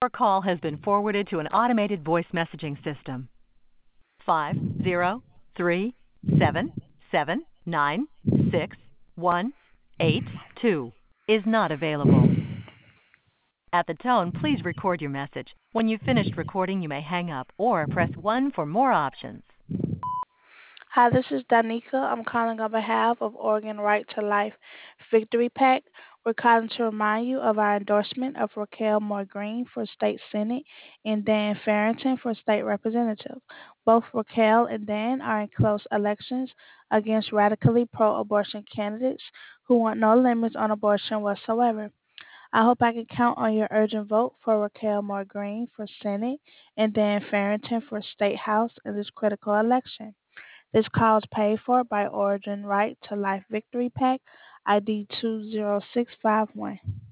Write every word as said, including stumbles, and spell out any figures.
Your call has been forwarded to an automated voice messaging system. Five zero three seven seven nine six one eight two is not available. At the tone, please record your message. When you've finished recording, you may hang up or press one for more options. Hi, this is Danica. I'm calling on behalf of Oregon Right to Life Victory PAC. We're calling to remind you of our endorsement of Raquel Moore Green for State Senate and Dan Farrington for State Representative. Both Raquel and Dan are in close elections against radically pro-abortion candidates who want no limits on abortion whatsoever. I hope I can count on your urgent vote for Raquel Moore Green for Senate and Dan Farrington for State House in this critical election. This call is paid for by Oregon Right to Life Victory PAC, I D two zero six five one.